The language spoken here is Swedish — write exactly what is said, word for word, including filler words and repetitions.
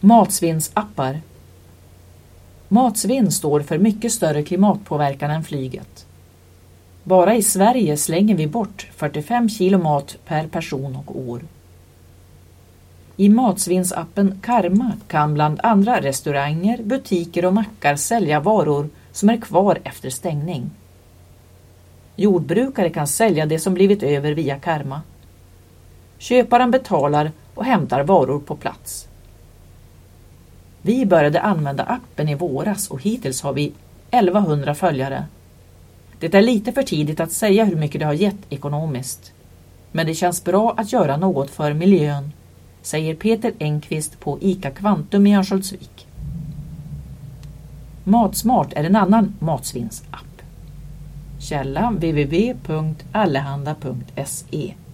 Matsvinnsappar. Matsvinn står för mycket större klimatpåverkan än flyget. Bara i Sverige slänger vi bort fyrtiofem kilo mat per person och år. I matsvinnsappen Karma kan bland andra restauranger, butiker och mackar sälja varor som är kvar efter stängning. Jordbrukare kan sälja det som blivit över via Karma. Köparen betalar och hämtar varor på plats. Vi började använda appen i våras och hittills har vi elvahundra följare. Det är lite för tidigt att säga hur mycket det har gett ekonomiskt. Men det känns bra att göra något för miljön, säger Peter Engqvist på ICA Kvantum i Örnsköldsvik. Matsmart är en annan matsvinnsapp. Källa w w w punkt allehanda punkt se